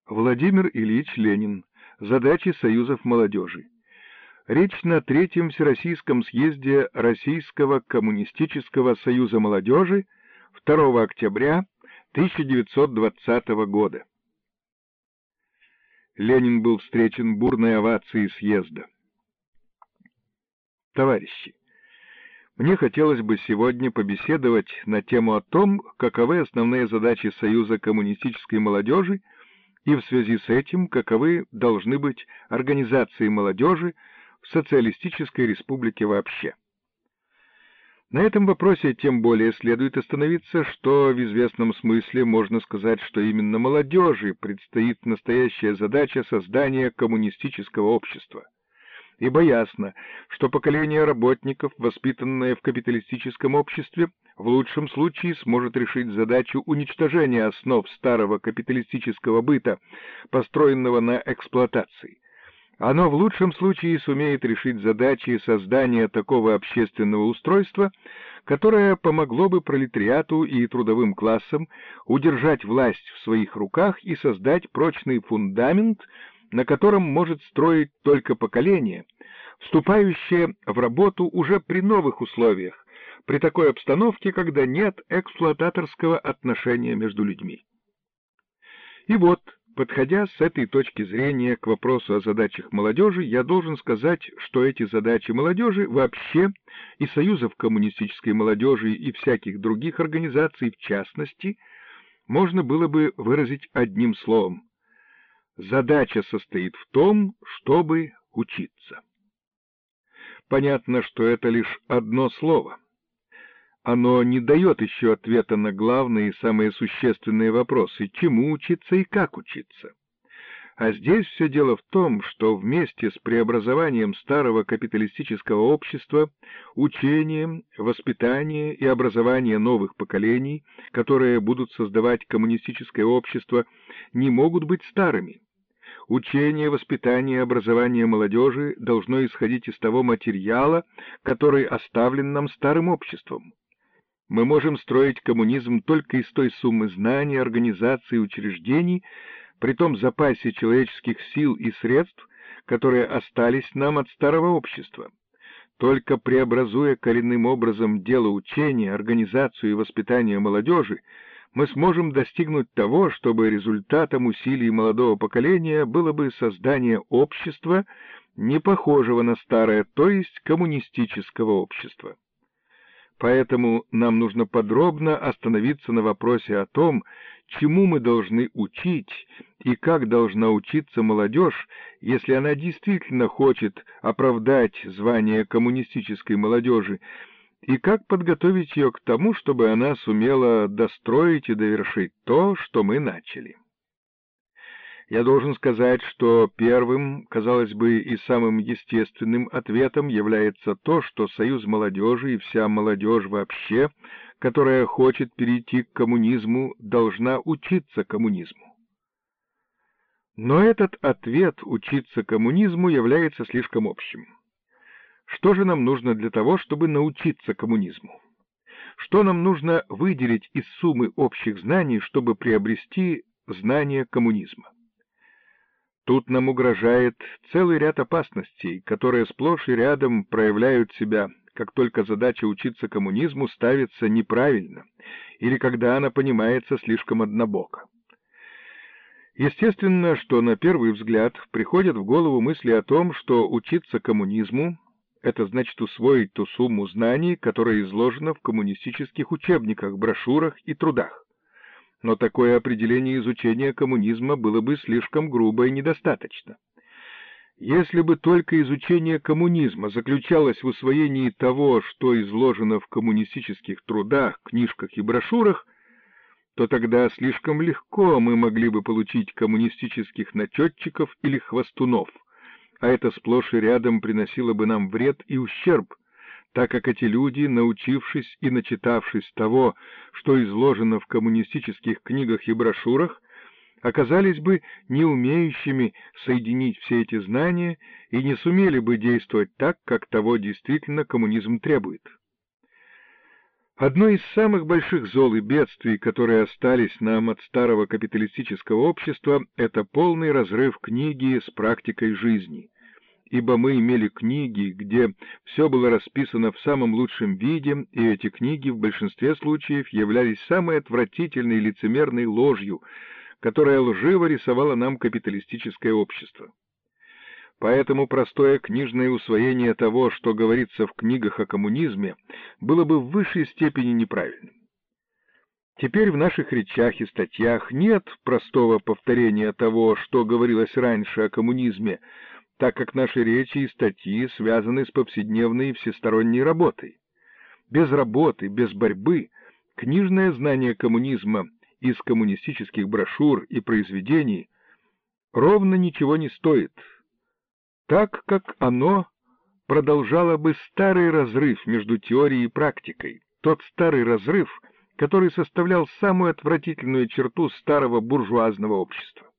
Владимир Ильич Ленин. Задачи союзов молодежи. Речь на Третьем Всероссийском съезде Российского коммунистического союза молодежи 2 октября 1920 года. Ленин был встречен бурной овацией съезда. Товарищи, мне хотелось бы сегодня побеседовать на тему о том, каковы основные задачи Союза коммунистической молодежи и в связи с этим, каковы должны быть организации молодежи в социалистической республике вообще. На этом вопросе тем более следует остановиться, что в известном смысле можно сказать, что именно молодежи предстоит настоящая задача создания коммунистического общества. Ибо ясно, что поколение работников, воспитанное в капиталистическом обществе, в лучшем случае сможет решить задачу уничтожения основ старого капиталистического быта, построенного на эксплуатации. Оно в лучшем случае сумеет решить задачи создания такого общественного устройства, которое помогло бы пролетариату и трудовым классам удержать власть в своих руках и создать прочный фундамент, на котором может строить только поколение, вступающее в работу уже при новых условиях, при такой обстановке, когда нет эксплуататорского отношения между людьми. И вот, подходя с этой точки зрения к вопросу о задачах молодежи, я должен сказать, что эти задачи молодежи вообще, и союзов коммунистической молодежи, и всяких других организаций в частности, можно было бы выразить одним словом. Задача состоит в том, чтобы учиться. Понятно, что это лишь одно слово. Оно не дает еще ответа на главные и самые существенные вопросы, чему учиться и как учиться. А здесь все дело в том, что вместе с преобразованием старого капиталистического общества, учением, воспитанием и образованием новых поколений, которые будут создавать коммунистическое общество, не могут быть старыми. Учение, воспитание и образование молодежи должно исходить из того материала, который оставлен нам старым обществом. Мы можем строить коммунизм только из той суммы знаний, организаций и учреждений, при том запасе человеческих сил и средств, которые остались нам от старого общества. Только преобразуя коренным образом дело учения, организацию и воспитание молодежи, мы сможем достигнуть того, чтобы результатом усилий молодого поколения было бы создание общества, не похожего на старое, то есть коммунистического общества. Поэтому нам нужно подробно остановиться на вопросе о том, чему мы должны учить и как должна учиться молодежь, если она действительно хочет оправдать звание коммунистической молодежи, и как подготовить ее к тому, чтобы она сумела достроить и довершить то, что мы начали. Я должен сказать, что первым, казалось бы, и самым естественным ответом является то, что Союз молодежи и вся молодежь вообще, которая хочет перейти к коммунизму, должна учиться коммунизму. Но этот ответ «учиться коммунизму» является слишком общим. Что же нам нужно для того, чтобы научиться коммунизму? Что нам нужно выделить из суммы общих знаний, чтобы приобрести знания коммунизма? Тут нам угрожает целый ряд опасностей, которые сплошь и рядом проявляют себя, как только задача учиться коммунизму ставится неправильно, или когда она понимается слишком однобоко. Естественно, что на первый взгляд приходят в голову мысли о том, что учиться коммунизму — это значит усвоить ту сумму знаний, которая изложена в коммунистических учебниках, брошюрах и трудах. Но такое определение изучения коммунизма было бы слишком грубо и недостаточно. Если бы только изучение коммунизма заключалось в усвоении того, что изложено в коммунистических трудах, книжках и брошюрах, то тогда слишком легко мы могли бы получить коммунистических начетчиков или хвостунов, а это сплошь и рядом приносило бы нам вред и ущерб, так как эти люди, научившись и начитавшись того, что изложено в коммунистических книгах и брошюрах, оказались бы не умеющими соединить все эти знания и не сумели бы действовать так, как того действительно коммунизм требует. Одно из самых больших зол и бедствий, которые остались нам от старого капиталистического общества, это полный разрыв книги с практикой жизни. Ибо мы имели книги, где все было расписано в самом лучшем виде, и эти книги в большинстве случаев являлись самой отвратительной лицемерной ложью, которая лживо рисовала нам капиталистическое общество. Поэтому простое книжное усвоение того, что говорится в книгах о коммунизме, было бы в высшей степени неправильным. Теперь в наших речах и статьях нет простого повторения того, что говорилось раньше о коммунизме, так как наши речи и статьи связаны с повседневной и всесторонней работой. Без работы, без борьбы, книжное знание коммунизма из коммунистических брошюр и произведений ровно ничего не стоит, так как оно продолжало бы старый разрыв между теорией и практикой, тот старый разрыв, который составлял самую отвратительную черту старого буржуазного общества.